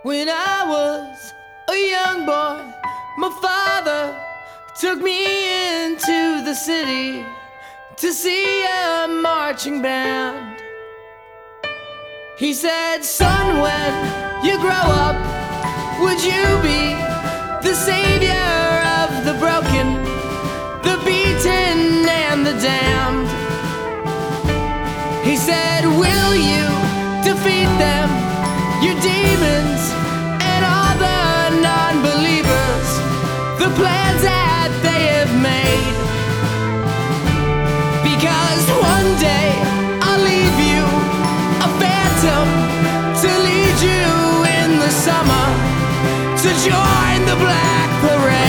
When I was a young boy, my father took me into the city to see a marching band. He said, "Son, when you grow up, would you be the savior of the broken, the beaten and the damned?" He said, "Will you defeat them, your demons and all the non-believers, the plans that they have made? Because one day I'll leave you a phantom to lead you in the summer to join the Black Parade."